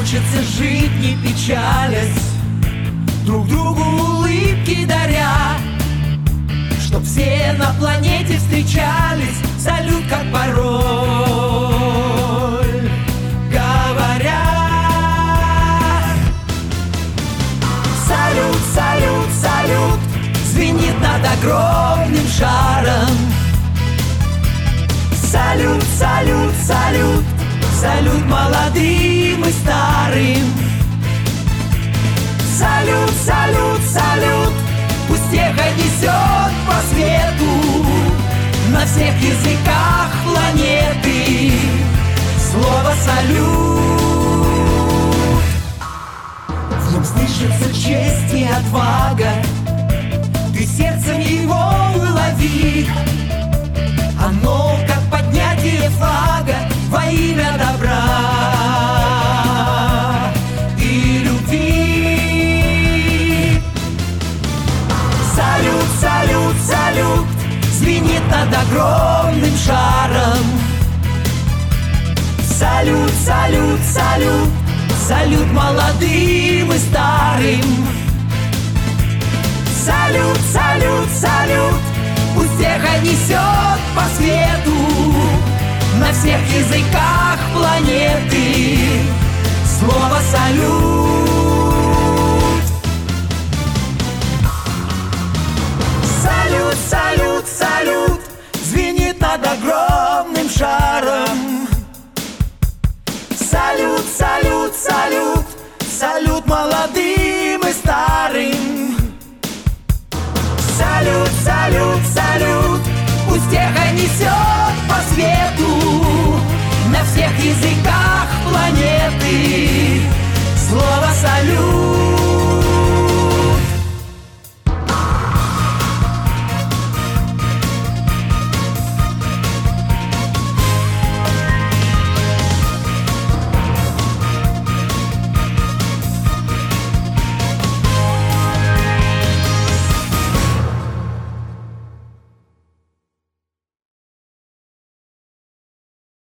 Хочется жить, не печалясь, друг другу улыбки даря, чтоб все на планете встречались. Салют, как порой говорят. Салют, салют, салют звенит над огромным шаром. Салют, салют, салют, салют молодым и старым. Салют, салют, салют, пусть эхо несет по свету на всех языках планеты слово салют. В нем слышится честь и отвага, ты сердцем его улови. Оно как поднятие флага во имя добра и любви. Салют, салют, салют звенит над огромным шаром. Салют, салют, салют, салют молодым и старым. Салют, салют, салют, пусть эхо несет по свету на всех языках планеты слово салют. Салют, салют, салют звенит над огромным шаром. Салют, салют, салют, салют молодым и старым. Салют, салют, салют, пусть эхо несет по свету на всех языках планеты слово салют.